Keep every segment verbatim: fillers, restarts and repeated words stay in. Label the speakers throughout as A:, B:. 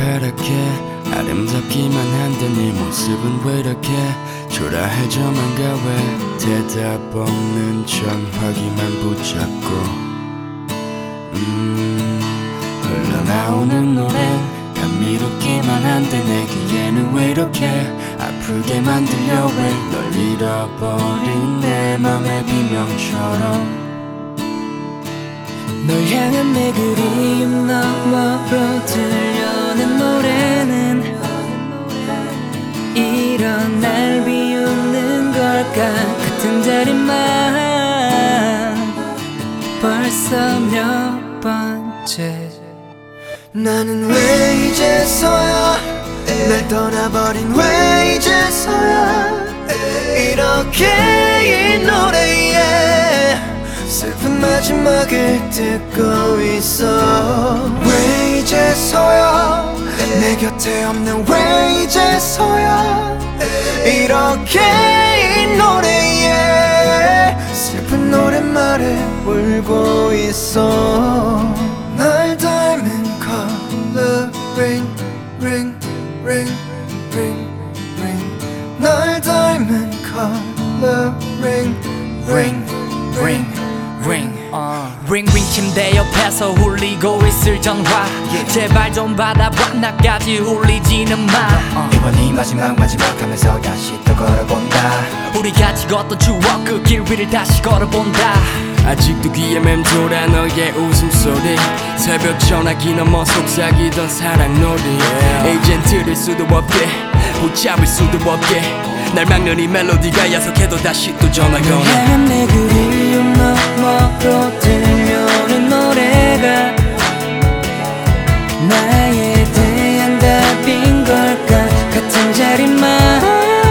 A: 파랗게 아름답기만 한데 네 모습은 왜 이렇게 초라할 저만가 왜 대답 없는 전화기만 붙잡고 음 흘러나오는 노래는 감미롭기만 한데 내 귀에는 왜 이렇게 아프게만 들려 왜 널 잃어버린 내 맘의 비명처럼
B: 널 향한 내 그리움 너머로 들려오는 노래는 이런 날 비웃는 걸까 같은 자리만 벌써 몇 번째
C: 나는 왜 이제서야 날 떠나버린 왜 이제서야 이렇게 이 노래에 슬픈 마지막을 듣고 있어 왜 이제서야 내 곁에 없는 왜 이제서야 이렇게 이 노래에 슬픈 노랫말에 울고 있어 날 닮은 color ring ring ring ring ring 날 닮은 color ring ring ring
B: ring 링링 침대 옆에서 울리고 있을 전화 yeah. 제발 좀 받아봐 나까지 울리지는 마 uh.
C: 이번이 마지막 마지막 하면서 다시 또 걸어본다
B: 우리 같이 걷던 추억 그 길 위를 다시 걸어본다
A: 아직도 귀에 맴돌아 너의 웃음소리 새벽 전화기 넘어 속삭이던 사랑놀이 yeah. 이젠 들을 수도 없게 붙잡을 수도 없게 날 막는 이 멜로디가 야속해도 다시 또 전화 걸어
B: 널 향한 내 그리움 너머로 들려오는 노래가 나에 대한 답인 걸까 같은 자리만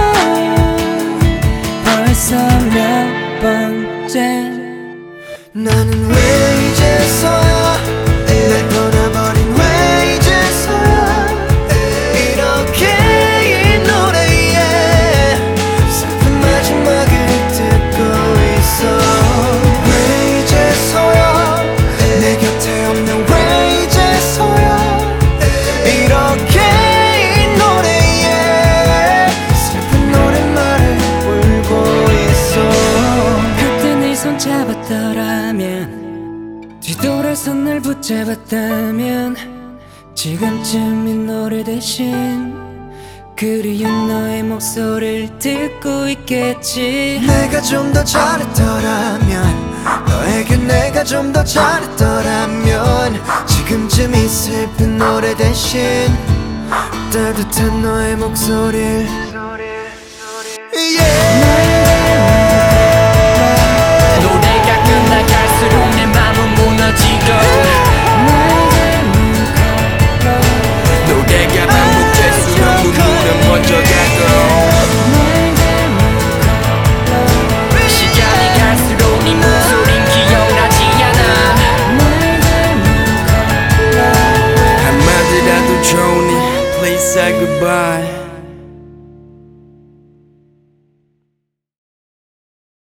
B: 벌써 몇 번째
C: 나는 왜 이제서야 날 떠나버린 왜 이제서야 이렇게 이 노래에 슬픈 마지막을 듣고 있어 왜 이제서야 내 곁에 없는 왜 이제서야 이렇게 이 노래에 슬픈 노랫말을 울고 있어
B: 그때 네 손 잡았더라면 뒤돌아서 널 붙잡았다면 지금쯤 이 노래 대신 그리운 너의 목소리를 듣고 있겠지
C: 내가 좀 더 잘했더라면 너에게 내가 좀 더 잘했더라면 지금쯤 이 슬픈 노래 대신 따뜻한 너의 목소리를 yeah.